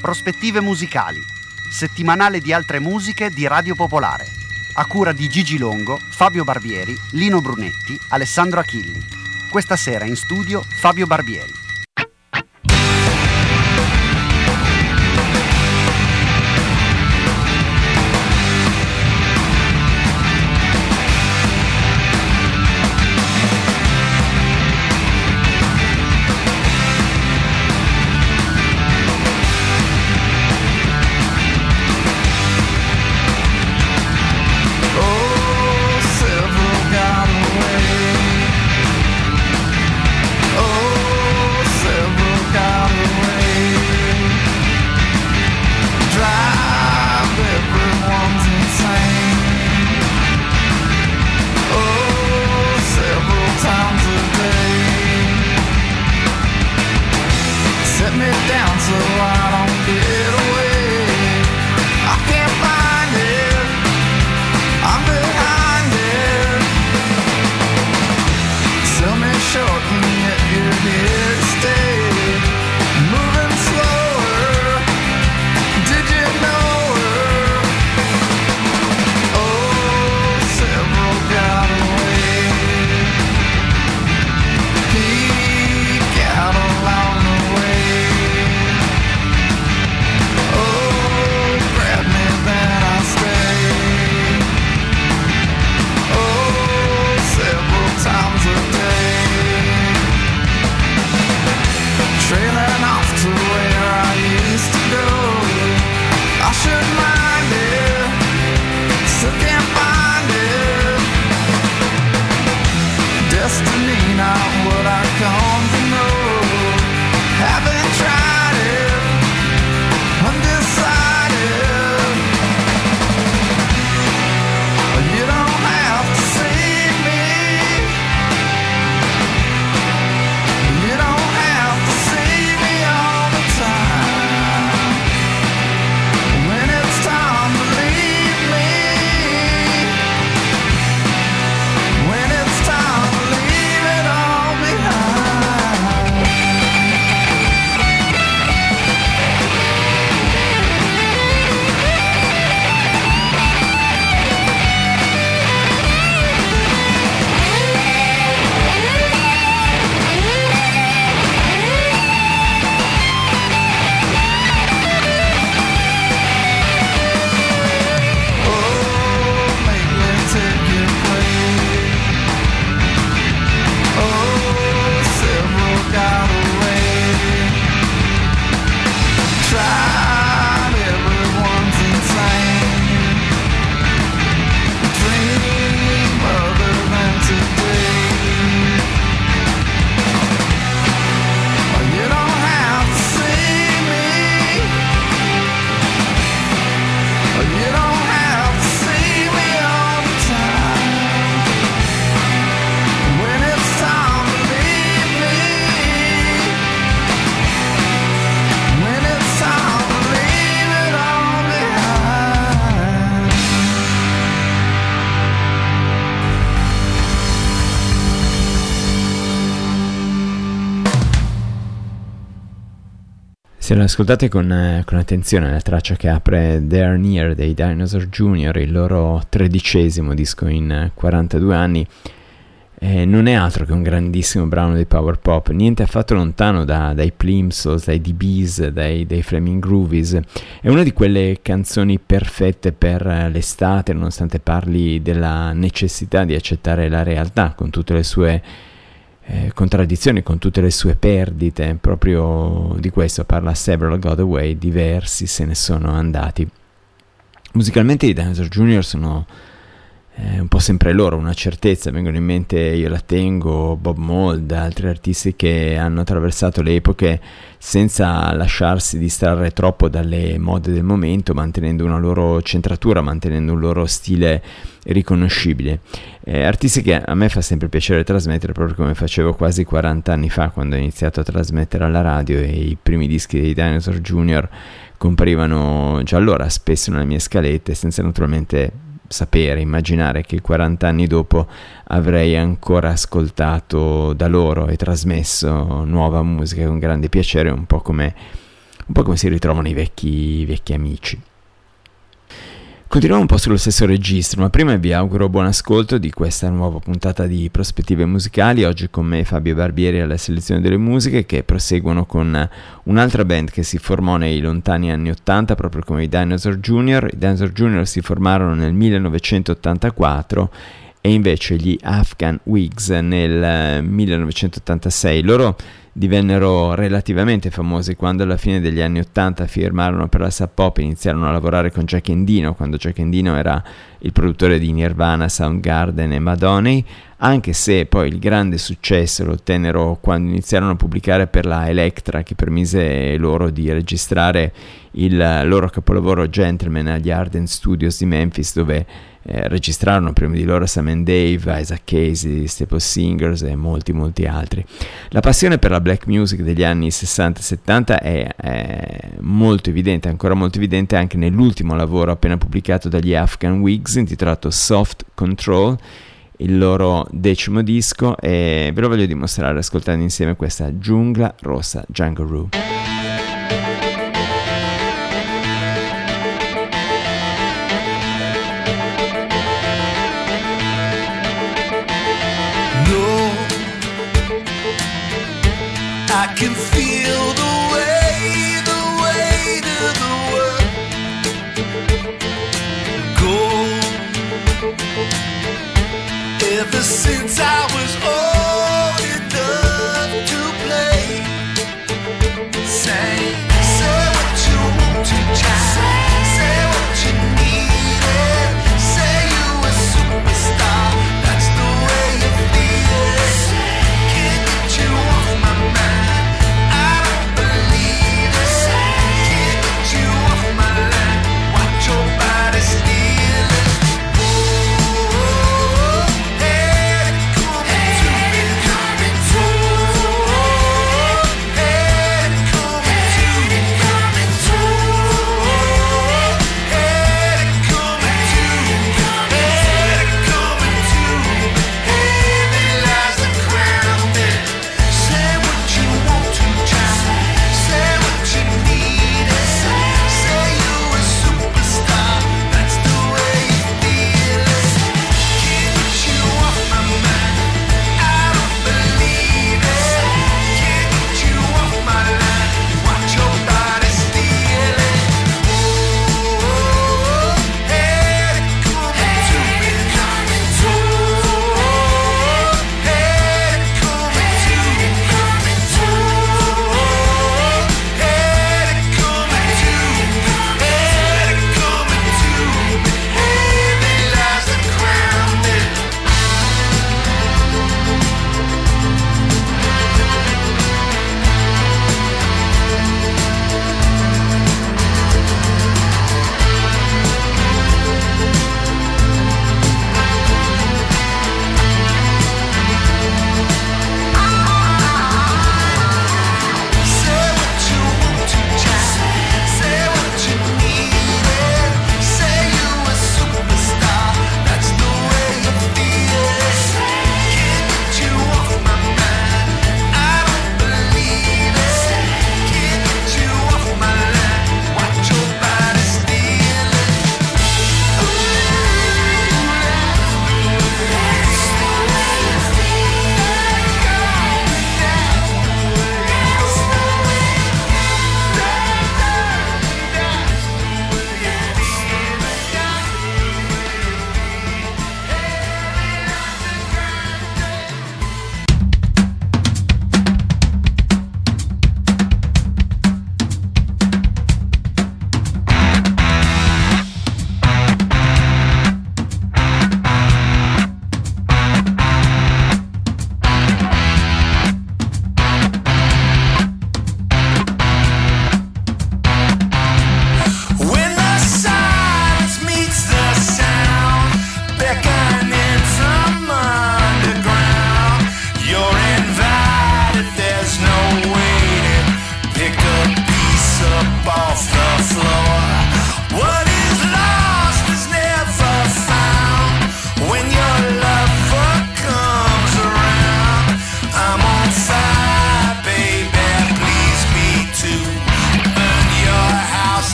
Prospettive musicali, settimanale di altre musiche di Radio Popolare, a cura di Gigi Longo, Fabio Barbieri, Lino Brunetti, Alessandro Achilli. Questa sera in studio Fabio Barbieri. Se lo ascoltate con attenzione, la traccia che apre They're Near dei Dinosaur Jr., il loro 13° disco in 42 anni, non è altro che un grandissimo brano di power pop, niente affatto lontano dai Plimsolls, dai DBs, dai Flaming Groovies. È una di quelle canzoni perfette per l'estate, nonostante parli della necessità di accettare la realtà con tutte le sue contraddizioni, con tutte le sue perdite. Proprio di questo parla Several Got Away, diversi se ne sono andati. Musicalmente i Dinosaur Jr. sono un po' sempre loro, una certezza. Vengono in mente Io La Tengo, Bob Mould, altri artisti che hanno attraversato le epoche senza lasciarsi distrarre troppo dalle mode del momento, mantenendo una loro centratura, mantenendo un loro stile riconoscibile. Artisti che a me fa sempre piacere trasmettere, proprio come facevo quasi 40 anni fa quando ho iniziato a trasmettere alla radio, e i primi dischi dei Dinosaur Jr. comparivano già allora spesso nelle mie scalette, senza naturalmente sapere, immaginare che 40 anni dopo avrei ancora ascoltato da loro e trasmesso nuova musica con grande piacere, un po' come un po' come si ritrovano i vecchi amici. Continuiamo un po' sullo stesso registro, ma prima vi auguro buon ascolto di questa nuova puntata di Prospettive Musicali. Oggi con me Fabio Barbieri alla selezione delle musiche, che proseguono con un'altra band che si formò nei lontani anni 80, proprio come i Dinosaur Jr. I Dinosaur Jr. si formarono nel 1984 e invece gli Afghan Whigs nel 1986. Loro divennero relativamente famosi quando alla fine degli anni 80 firmarono per la Sub Pop e iniziarono a lavorare con Jack Endino, quando Jack Endino era il produttore di Nirvana, Soundgarden e Madonna, anche se poi il grande successo lo ottennero quando iniziarono a pubblicare per la Elektra, che permise loro di registrare il loro capolavoro Gentleman agli Ardent Studios di Memphis, dove registrarono prima di loro Sam and Dave, Isaac Casey, Staple Singers e molti altri. La passione per la black music degli anni 60-70 è molto evidente, ancora molto evidente anche nell'ultimo lavoro appena pubblicato dagli Afghan Whigs, intitolato Soft Control, il loro 10° disco, e ve lo voglio dimostrare ascoltando insieme questa Giungla Rossa, Jungle Roo. I can feel the weight of the world go. Ever since I was old enough to play, say what you want to, child. Say what you need, say you a superstar. That's the way you feel. Can't get you off my mind. Stealing. Oh, hey, come on to me.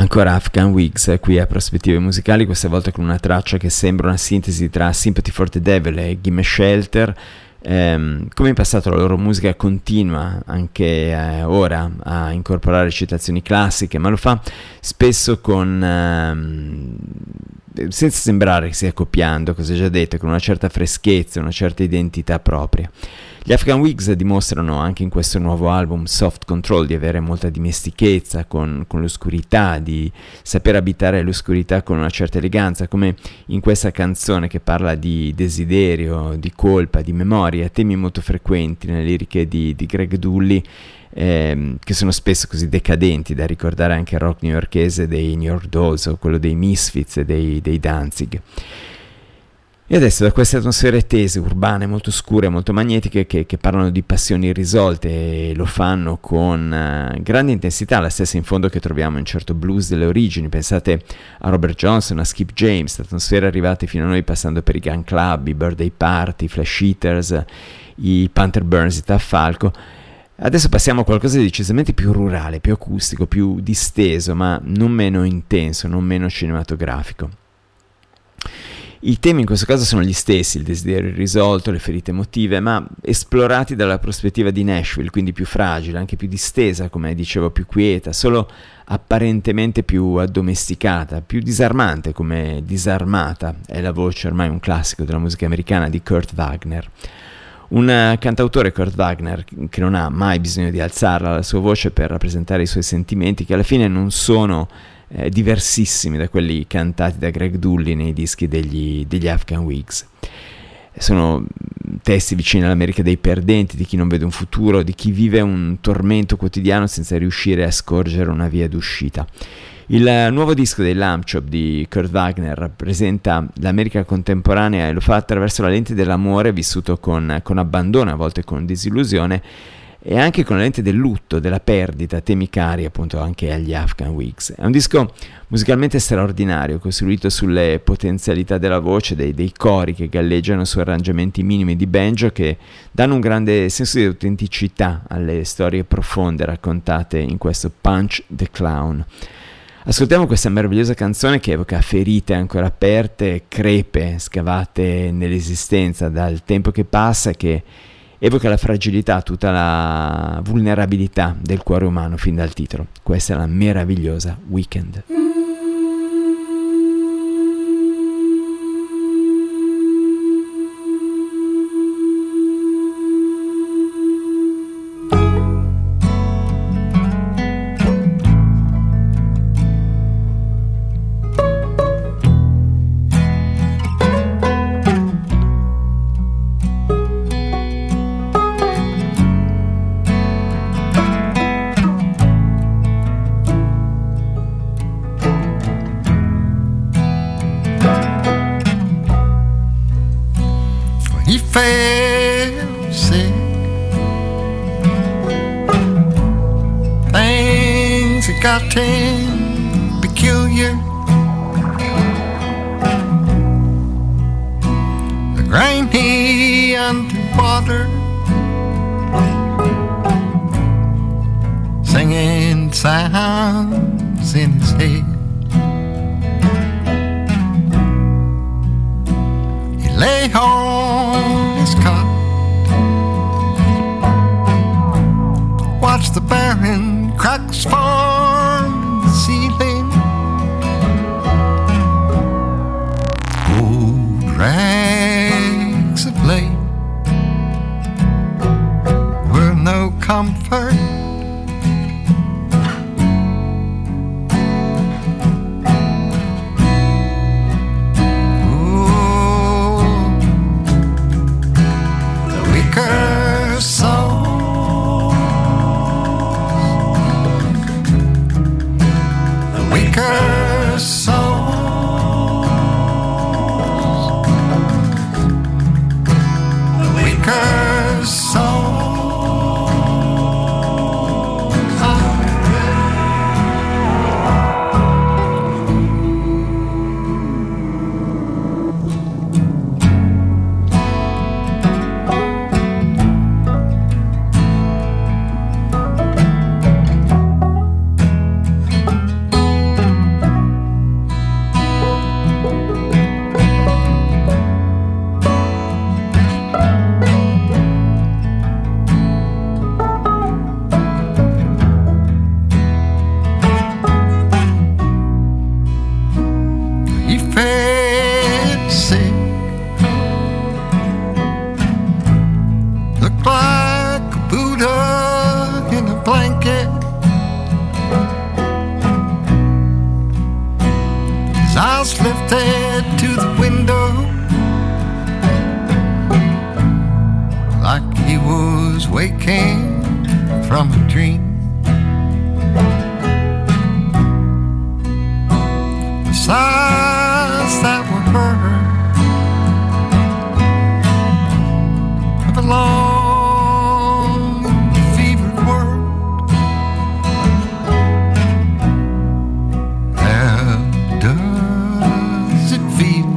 Ancora Afghan Wigs qui a Prospettive Musicali, questa volta con una traccia che sembra una sintesi tra Sympathy for the Devil e Gimme Shelter. Come in passato la loro musica continua anche ora a incorporare citazioni classiche, ma lo fa spesso con senza sembrare che stia copiando cose già dette, con una certa freschezza, una certa identità propria. Gli Afghan Wigs dimostrano anche in questo nuovo album Soft Control di avere molta dimestichezza con l'oscurità, di saper abitare l'oscurità con una certa eleganza, come in questa canzone che parla di desiderio, di colpa, di memoria, temi molto frequenti nelle liriche di Greg Dulli, che sono spesso così decadenti da ricordare anche il rock newyorkese dei New York Dolls o quello dei Misfits e dei Danzig. E adesso da queste atmosfere tese, urbane, molto scure, molto magnetiche, che parlano di passioni irrisolte e lo fanno con grande intensità, la stessa in fondo che troviamo in certo blues delle origini. Pensate a Robert Johnson, a Skip James, atmosfere arrivate fino a noi passando per i Gun Club, i Birthday Party, i Flash Eaters, i Panther Burns, i Tough Falco. Adesso passiamo a qualcosa di decisamente più rurale, più acustico, più disteso, ma non meno intenso, non meno cinematografico. I temi in questo caso sono gli stessi, il desiderio irrisolto, le ferite emotive, ma esplorati dalla prospettiva di Nashville, quindi più fragile, anche più distesa, come dicevo, più quieta, solo apparentemente più addomesticata, più disarmante come disarmata, è la voce ormai un classico della musica americana di Kurt Wagner. Un cantautore, Kurt Wagner, che non ha mai bisogno di alzarla la sua voce per rappresentare i suoi sentimenti, che alla fine non sono diversissimi da quelli cantati da Greg Dulli nei dischi degli Afghan Wigs. Sono testi vicini all'America dei perdenti, di chi non vede un futuro, di chi vive un tormento quotidiano senza riuscire a scorgere una via d'uscita. Il nuovo disco dei Lamb Chop di Kurt Wagner rappresenta l'America contemporanea e lo fa attraverso la lente dell'amore vissuto con abbandono, a volte con disillusione, e anche con la lente del lutto, della perdita, temi cari appunto anche agli Afghan Wigs. È un disco musicalmente straordinario, costruito sulle potenzialità della voce, dei cori che galleggiano su arrangiamenti minimi di banjo che danno un grande senso di autenticità alle storie profonde raccontate in questo Punch the Clown. Ascoltiamo questa meravigliosa canzone che evoca ferite ancora aperte, crepe scavate nell'esistenza dal tempo che passa, che evoca la fragilità, tutta la vulnerabilità del cuore umano fin dal titolo. Questa è la meravigliosa Weekend. Fell sick. Things had gotten peculiar. The grainy underwater, singing sounds in his head. He lay on his cot, watch the barren cracks form in the ceiling. Old rags of late were no comfort. waking from a dream. The sighs that were heard of a long fevered world. How does it feel?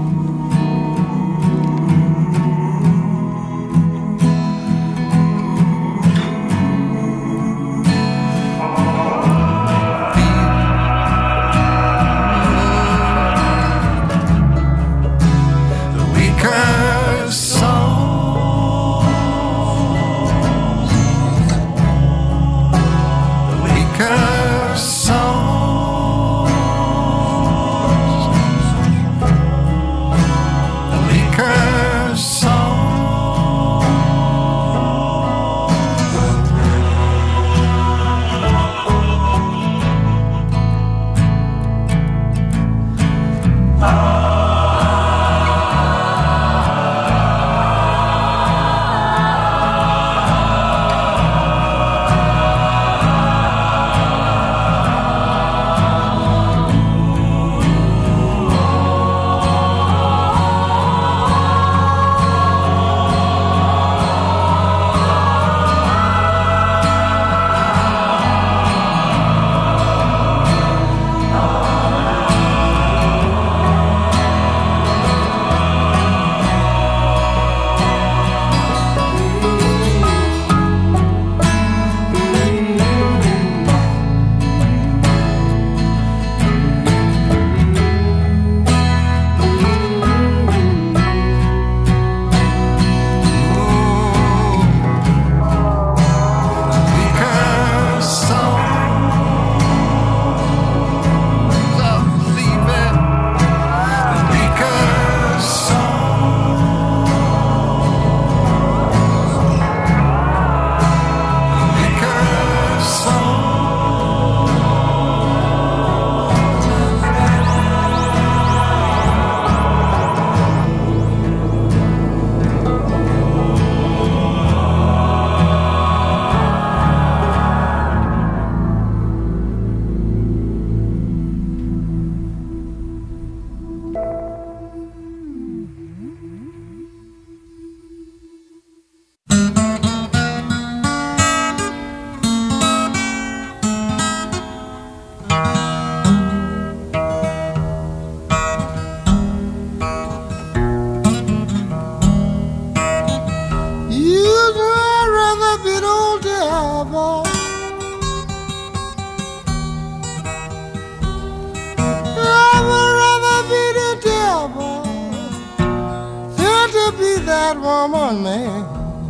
woman, man.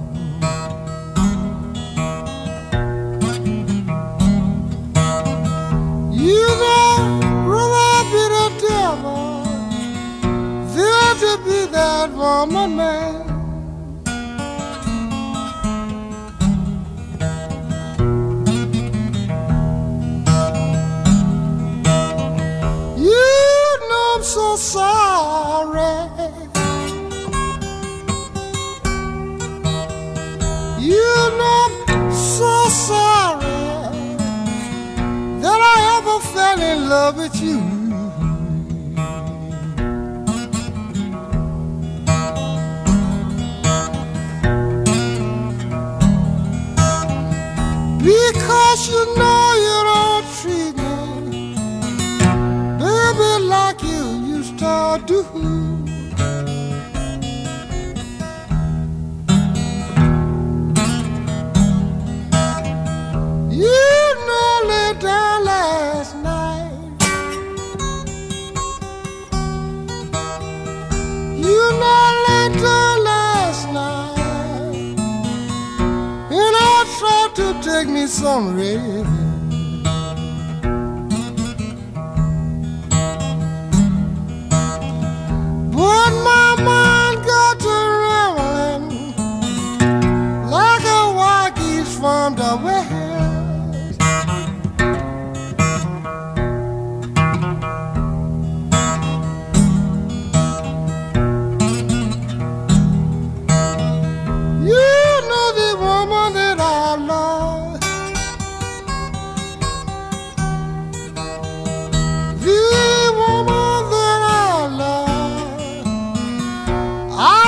You got rather be the devil than to be that woman, man. You know I'm so sorry. You know I'm so sorry that I ever fell in love with you. Because you know you don't treat me, baby, like you used to do. Take me somewhere. But my mind got to rambling like a wild geese from the west. You know the woman that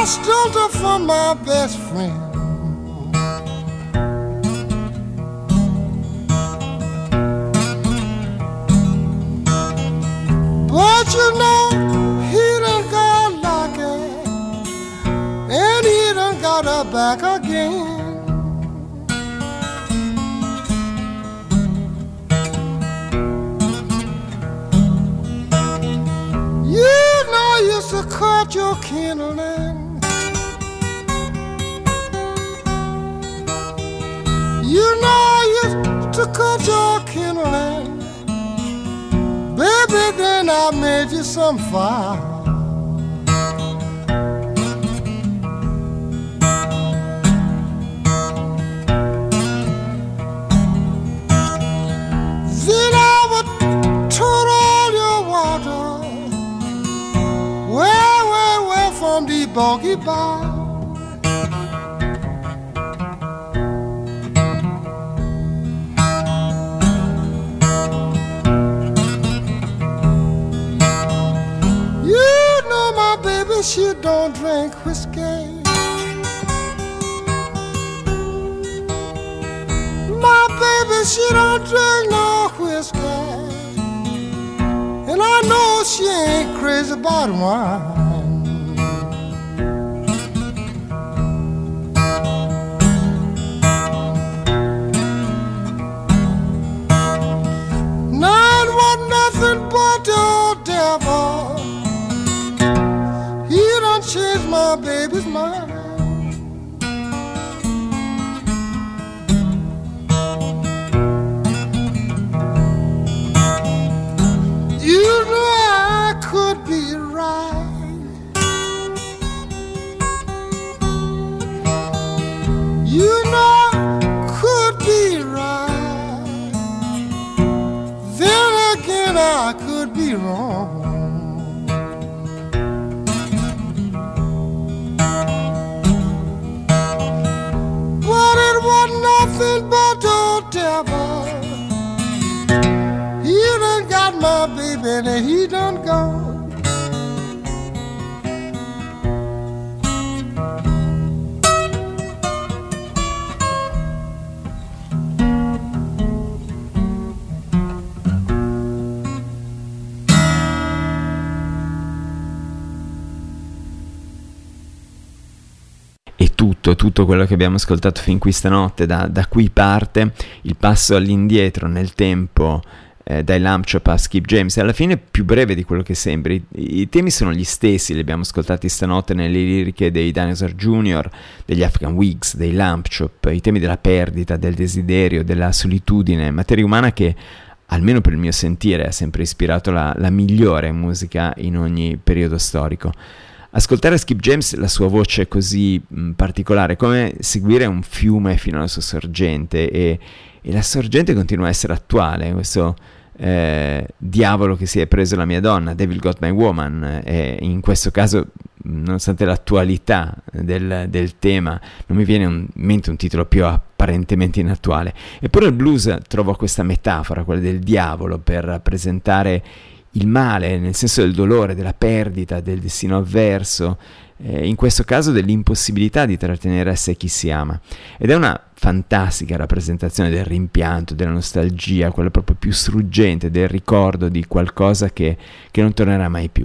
stole her from my best friend. But you know, he done got lucky, and he done got her back again. You know, you used to cut your kindling. You know, I used to cut your kindling. Baby, then I made you some fire. Then I would turn all your water way from the bogey bar. She don't drink whiskey. My baby, she don't drink no whiskey. And I know she ain't crazy about wine. None was nothing but the devil. Change my baby's mind. You know I could be right. You know I could be right. Then again I could be wrong. Nothing but the devil. He done got my baby and he done gone. Tutto quello che abbiamo ascoltato fin qui stanotte, da qui parte il passo all'indietro nel tempo dai Lamb Chop a Skip James, e alla fine più breve di quello che sembri. I temi sono gli stessi, li abbiamo ascoltati stanotte nelle liriche dei Dinosaur Jr., degli African Wigs, dei Lamb Chop, i temi della perdita, del desiderio, della solitudine, materia umana che, almeno per il mio sentire, ha sempre ispirato la migliore musica in ogni periodo storico. Ascoltare Skip James, la sua voce così particolare, come seguire un fiume fino alla sua sorgente, e la sorgente continua a essere attuale. Questo diavolo che si è preso la mia donna, Devil Got My Woman, e in questo caso, nonostante l'attualità del tema, non mi viene in mente un titolo più apparentemente inattuale. Eppure il blues trova questa metafora, quella del diavolo, per rappresentare il male, nel senso del dolore, della perdita, del destino avverso, in questo caso dell'impossibilità di trattenere a sé chi si ama. Ed è una fantastica rappresentazione del rimpianto, della nostalgia, quella proprio più struggente, del ricordo di qualcosa che non tornerà mai più.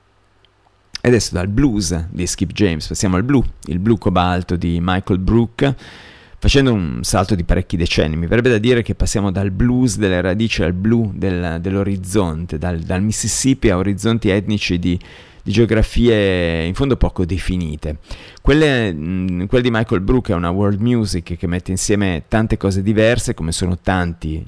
E adesso dal blues di Skip James passiamo al blu, il blu cobalto di Michael Brook, facendo un salto di parecchi decenni. Mi verrebbe da dire che passiamo dal blues delle radici al blu dell'orizzonte, dal Mississippi a orizzonti etnici di geografie in fondo poco definite. Quella di Michael Brook è una world music che mette insieme tante cose diverse, come sono tanti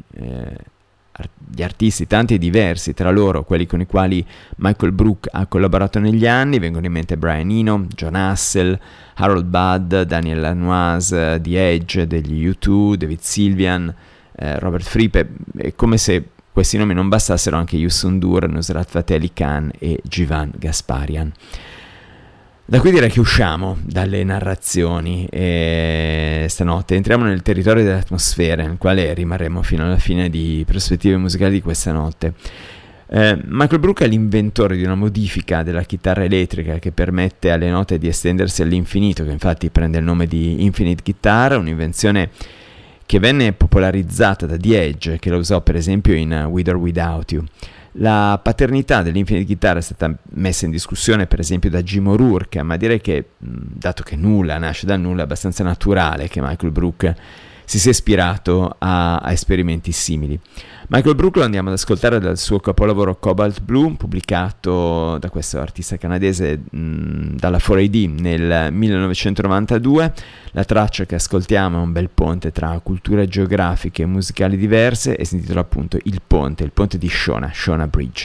gli artisti, tanti e diversi tra loro, quelli con i quali Michael Brook ha collaborato negli anni. Vengono in mente Brian Eno, John Hassell, Harold Budd, Daniel Lanois, The Edge degli U2, David Sylvian, Robert Fripp. È come se questi nomi non bastassero anche Youssou N'Dour, Nusrat Fateh Ali Khan e Jivan Gasparian. Da qui direi che usciamo dalle narrazioni e stanotte entriamo nel territorio delle atmosfere, nel quale rimarremo fino alla fine di prospettive musicali di questa notte. Michael Brook è l'inventore di una modifica della chitarra elettrica che permette alle note di estendersi all'infinito, che infatti prende il nome di Infinite Guitar, un'invenzione che venne popolarizzata da The Edge, che la usò per esempio in With or Without You. La paternità dell'Infinite Guitar è stata messa in discussione per esempio da Jim O'Rourke, ma direi che, dato che nulla nasce dal nulla, è abbastanza naturale che Michael Brook si sia ispirato a esperimenti simili. Michael Brook lo andiamo ad ascoltare dal suo capolavoro Cobalt Blue, pubblicato da questo artista canadese dalla 4AD nel 1992. La traccia che ascoltiamo è un bel ponte tra culture geografiche e musicali diverse e si intitola appunto il ponte di Shona Bridge.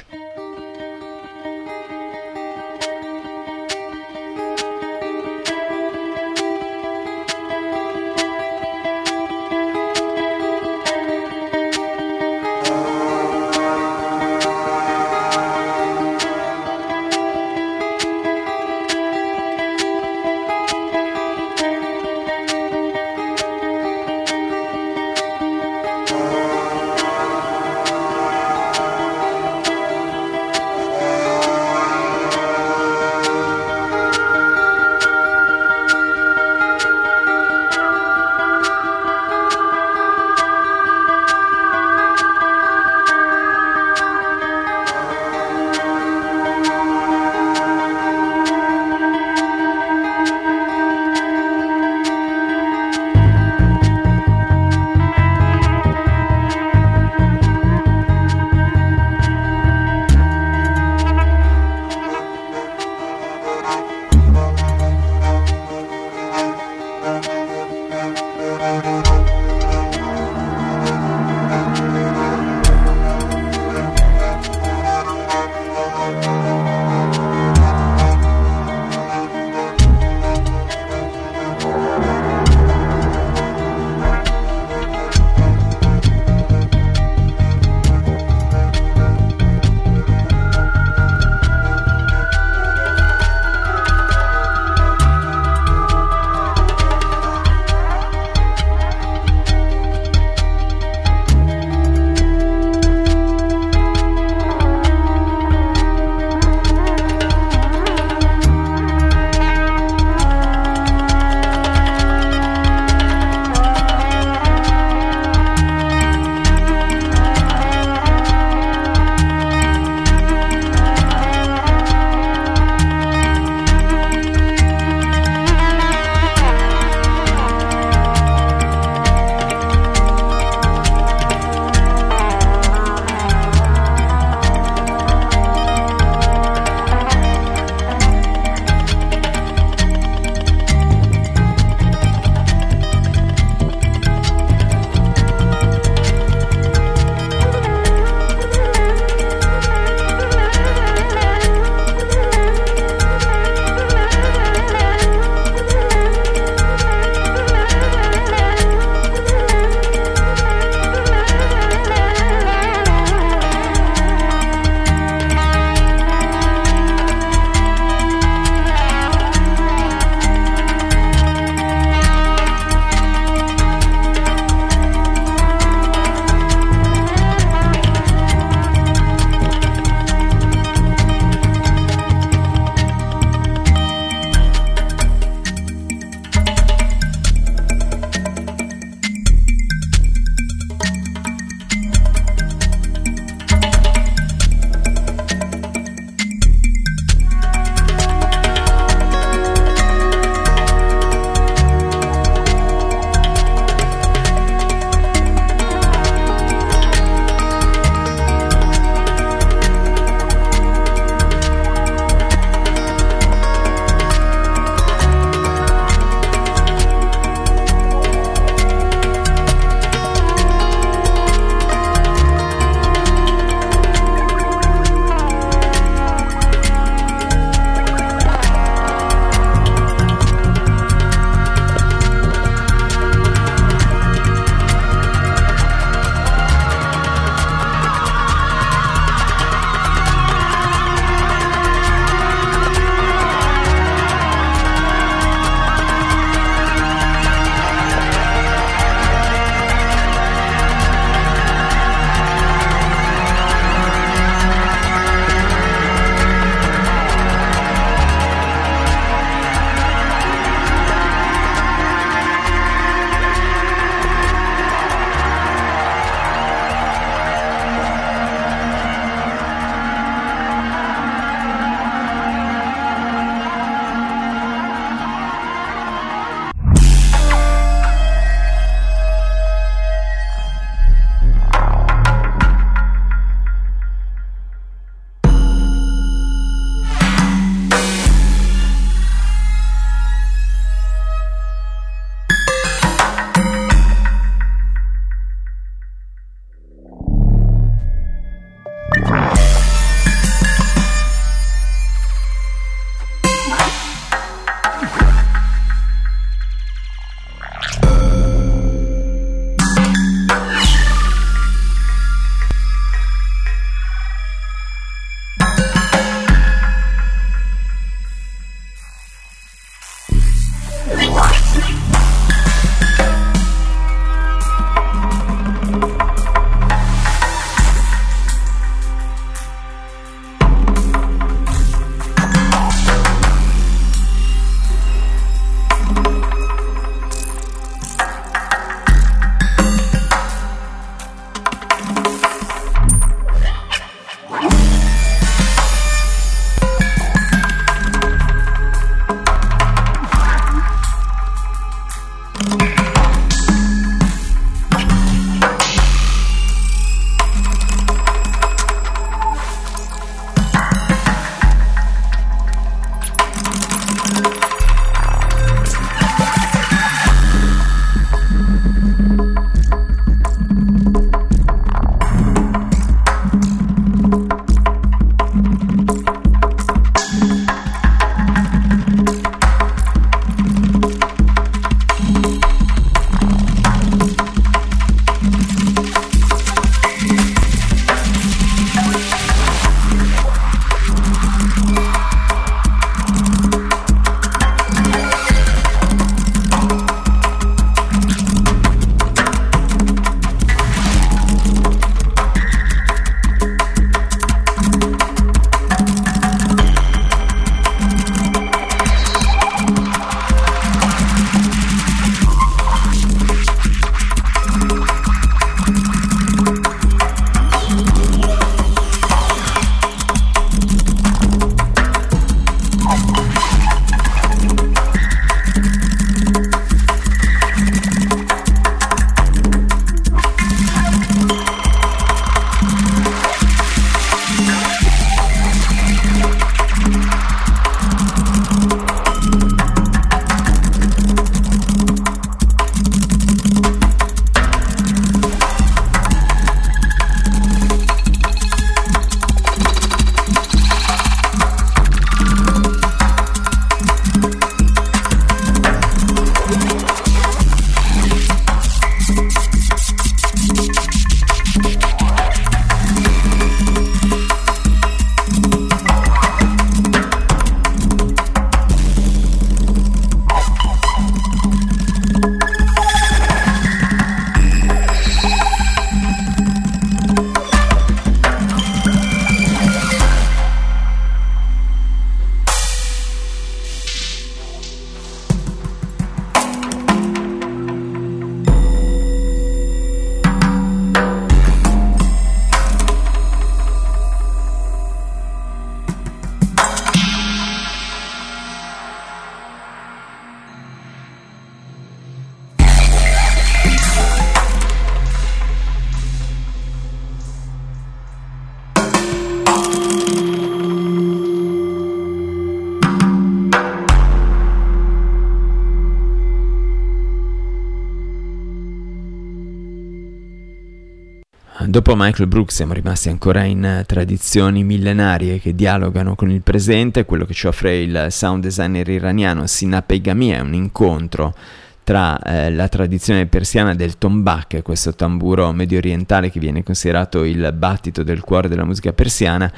Dopo Michael Brooks siamo rimasti ancora in tradizioni millenarie che dialogano con il presente. Quello che ci offre il sound designer iraniano Sina Peghami è un incontro tra la tradizione persiana del tombak, questo tamburo medio orientale che viene considerato il battito del cuore della musica persiana,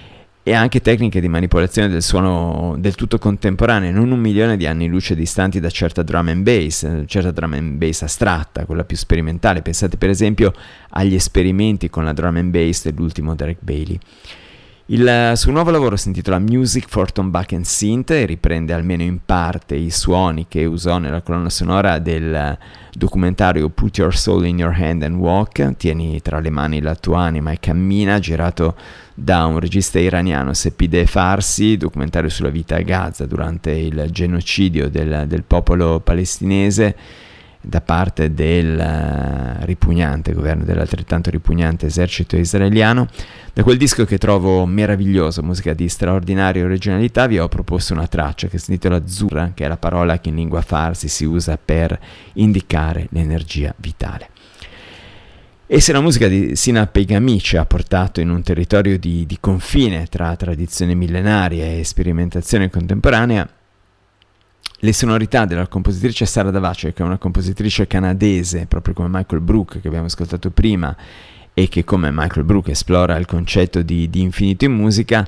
e anche tecniche di manipolazione del suono del tutto contemporanee, non 1 milione di anni luce distanti da certa drum and bass astratta, quella più sperimentale. Pensate per esempio agli esperimenti con la drum and bass dell'ultimo Derek Bailey. Il suo nuovo lavoro si intitola Music for Tombak and Synth e riprende almeno in parte i suoni che usò nella colonna sonora del documentario Put Your Soul in Your Hand and Walk, tieni tra le mani la tua anima e cammina, girato da un regista iraniano, Sepideh Farsi, documentario sulla vita a Gaza durante il genocidio del popolo palestinese da parte del ripugnante governo, dell'altrettanto ripugnante esercito israeliano. Da quel disco che trovo meraviglioso, musica di straordinaria originalità, vi ho proposto una traccia che si intitola Zura, che è la parola che in lingua farsi si usa per indicare l'energia vitale. E se la musica di Sina Peghami ci ha portato in un territorio di confine tra tradizione millenaria e sperimentazione contemporanea, le sonorità della compositrice Sara Davache, che è una compositrice canadese, proprio come Michael Brook che abbiamo ascoltato prima, e che come Michael Brook esplora il concetto di infinito in musica,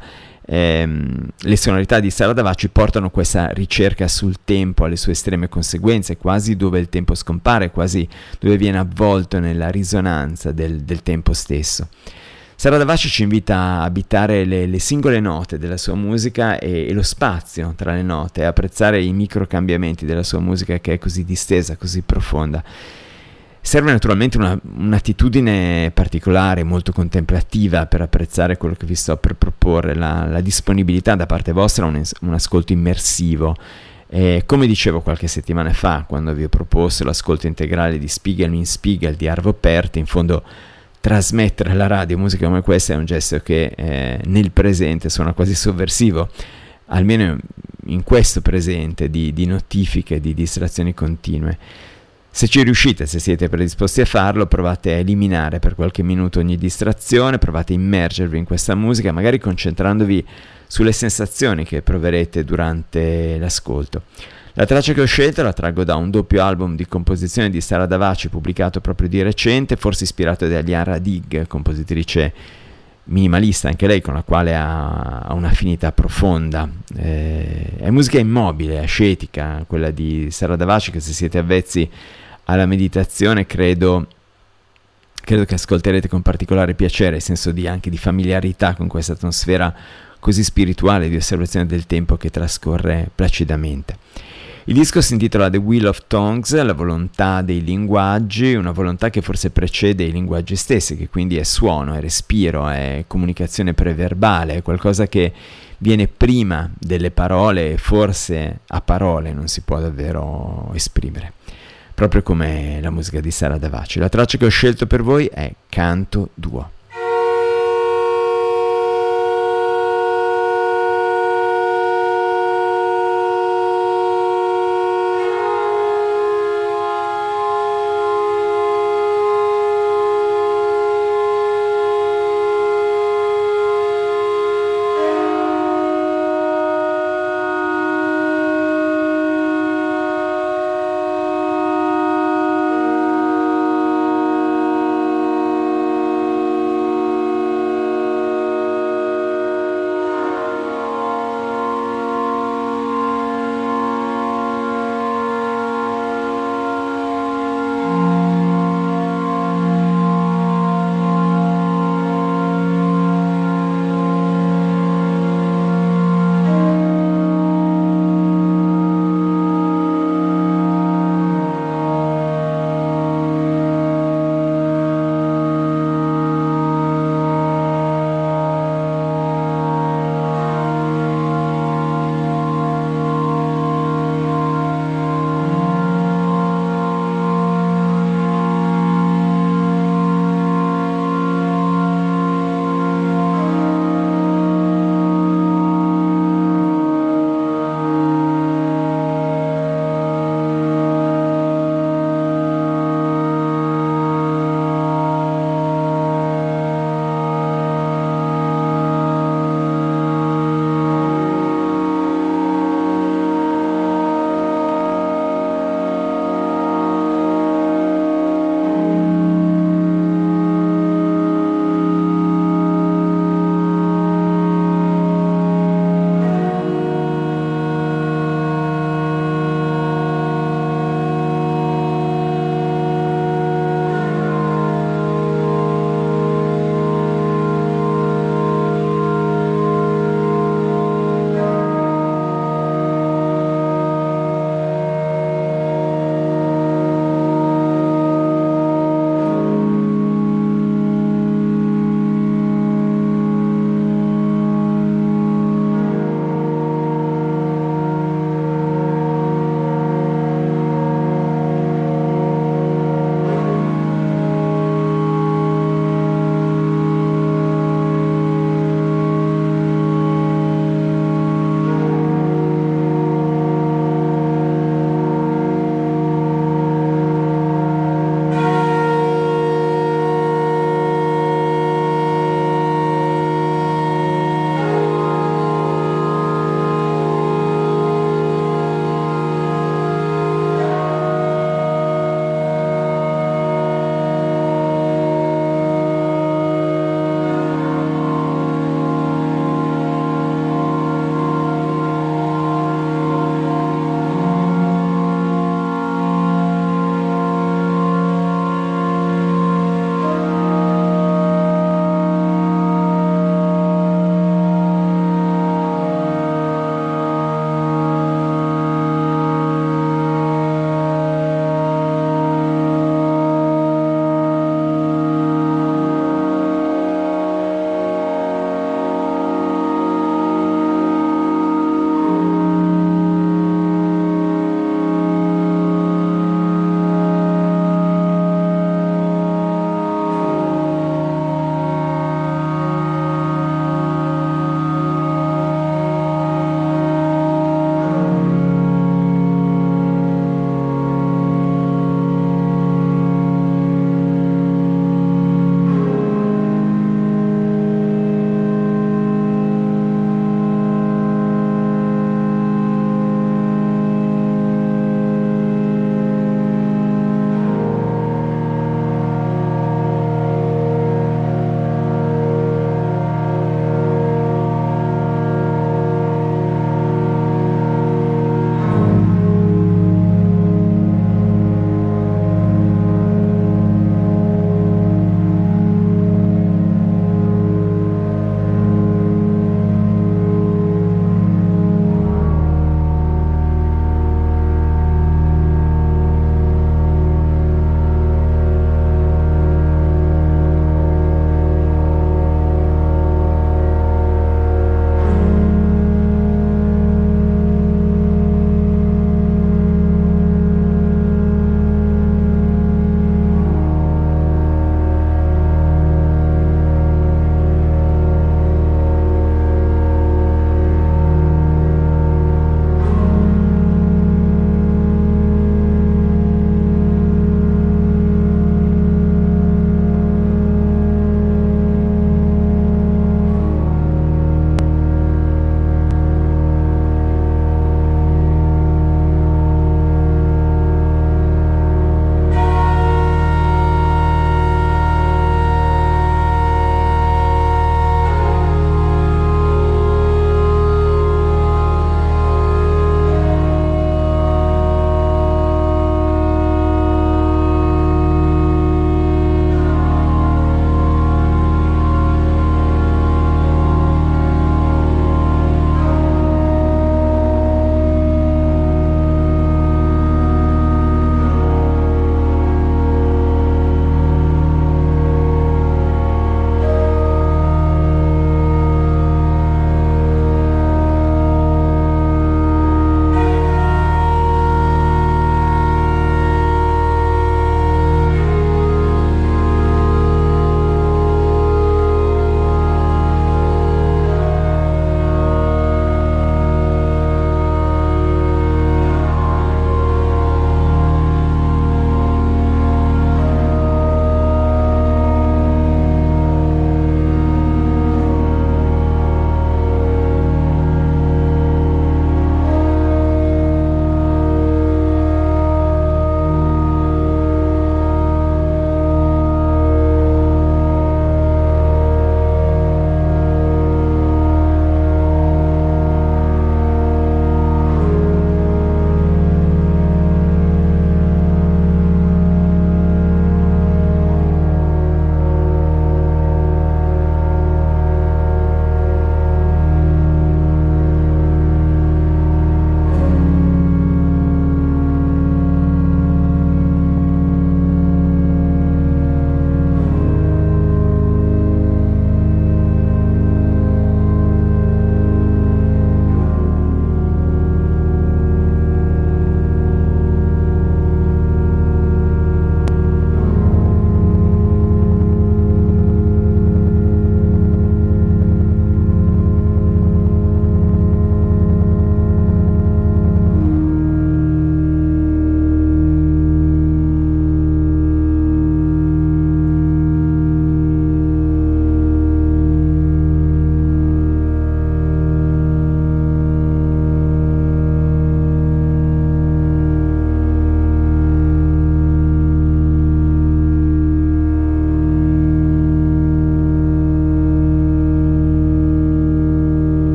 Le sonorità di Saradavaci portano questa ricerca sul tempo alle sue estreme conseguenze, quasi dove il tempo scompare, quasi dove viene avvolto nella risonanza del tempo stesso. Saradavaci ci invita a abitare le singole note della sua musica e lo spazio tra le note, a apprezzare i microcambiamenti della sua musica, che è così distesa, così profonda. Serve naturalmente un'attitudine particolare, molto contemplativa, per apprezzare quello che vi sto per proporre, la disponibilità da parte vostra a un ascolto immersivo. Come dicevo qualche settimana fa, quando vi ho proposto l'ascolto integrale di Spiegel in Spiegel di Arvo Pärt, in fondo trasmettere alla radio musica come questa è un gesto che nel presente suona quasi sovversivo, almeno in questo presente di notifiche, di distrazioni continue. Se ci riuscite, se siete predisposti a farlo, provate a eliminare per qualche minuto ogni distrazione, provate a immergervi in questa musica, magari concentrandovi sulle sensazioni che proverete durante l'ascolto. La traccia che ho scelto la traggo da un doppio album di composizione di Saradavaci pubblicato proprio di recente, forse ispirato da Liara Dig, compositrice minimalista anche lei, con la quale ha un'affinità profonda. È musica immobile, ascetica, quella di Saradavaci, che se siete avvezzi alla meditazione credo che ascolterete con particolare piacere, senso anche di familiarità con questa atmosfera così spirituale di osservazione del tempo che trascorre placidamente. Il disco si intitola The Wheel of Tongues, la volontà dei linguaggi, una volontà che forse precede i linguaggi stessi, che quindi è suono, è respiro, è comunicazione preverbale, è qualcosa che viene prima delle parole e forse a parole non si può davvero esprimere, proprio come la musica di Saradavaci. La traccia che ho scelto per voi è Canto Duo.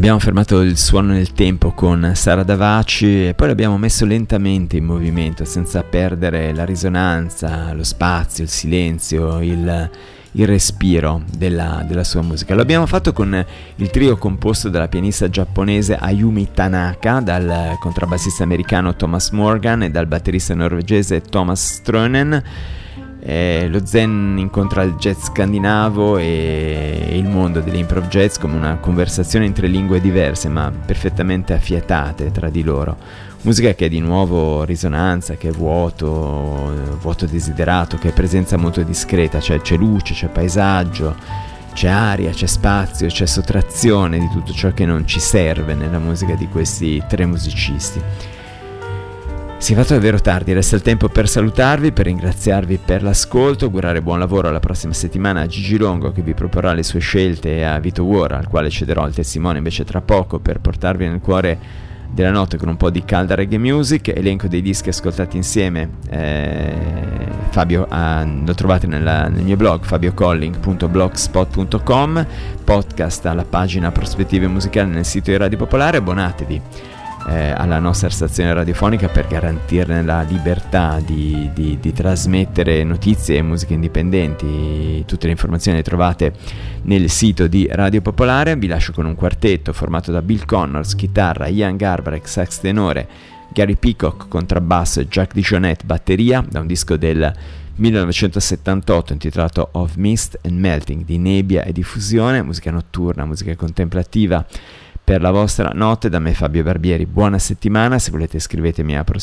Abbiamo fermato il suono nel tempo con Sara Davaci e poi l'abbiamo messo lentamente in movimento, senza perdere la risonanza, lo spazio, il silenzio, il respiro della sua musica. Lo abbiamo fatto con il trio composto dalla pianista giapponese Ayumi Tanaka, dal contrabbassista americano Thomas Morgan e dal batterista norvegese Thomas Strønen. Lo zen incontra il jazz scandinavo e il mondo dell'improv jazz come una conversazione in tre lingue diverse ma perfettamente affiatate tra di loro. Musica che è di nuovo risonanza, che è vuoto desiderato, che è presenza molto discreta, cioè c'è luce, c'è paesaggio, c'è aria, c'è spazio, c'è sottrazione di tutto ciò che non ci serve nella musica di questi tre musicisti. Si è fatto davvero tardi, resta il tempo per salutarvi, per ringraziarvi per l'ascolto, augurare buon lavoro alla prossima settimana a Gigi Longo che vi proporrà le sue scelte e a Vito War al quale cederò il testimone invece tra poco per portarvi nel cuore della notte con un po' di calda reggae music. Elenco dei dischi ascoltati insieme, Fabio lo trovate nel mio blog fabiocolling.blogspot.com, podcast alla pagina Prospettive Musicali nel sito di Radio Popolare. Abbonatevi alla nostra stazione radiofonica per garantirne la libertà di trasmettere notizie e musiche indipendenti. Tutte le informazioni le trovate nel sito di Radio Popolare. Vi lascio con un quartetto formato da Bill Connors, chitarra, Ian Garbarek, sax tenore, Gary Peacock, contrabbasso e Jack DeJohnette, batteria, da un disco del 1978 intitolato Of Mist and Melting, di nebbia e diffusione, musica notturna, musica contemplativa per la vostra notte. Da me Fabio Barbieri, buona settimana. Se volete scrivetemi a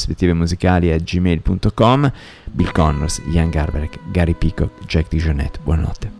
prospettivemusicali@gmail.com. Bill Connors, Ian Garbarek, Gary Peacock, Jack DeJohnette, buonanotte.